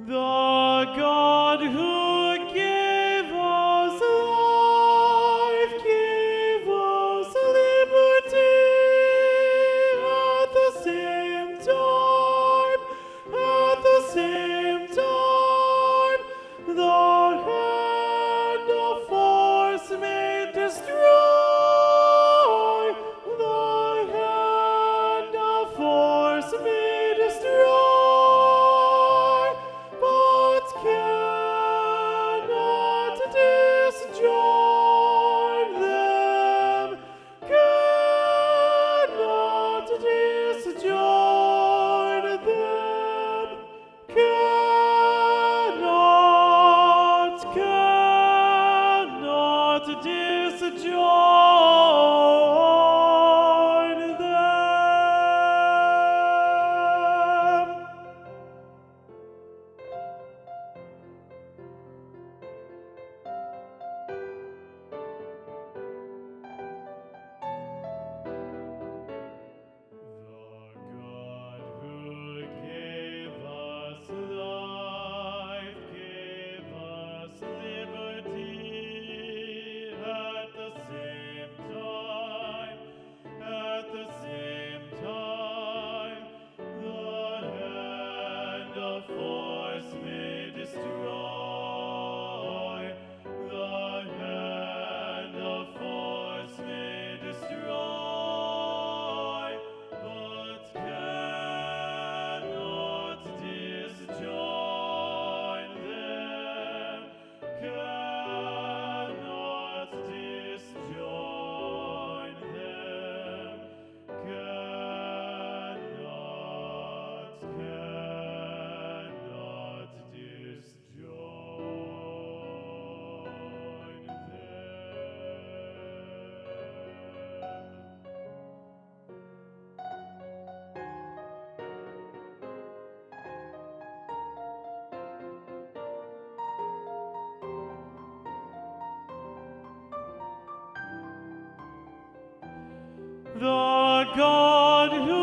The God who gave us life, gave us liberty at the same time, the hand of force may destroy, the hand of force may destroy, but cannot disjoin them, cannot disjoin them, cannot disjoin them. The God who gave us life, gave us liberty at the same time, the hand of force may destroy, the hand of force may destroy, but cannot disjoin them, cannot disjoin them, cannot disjoin them. The God who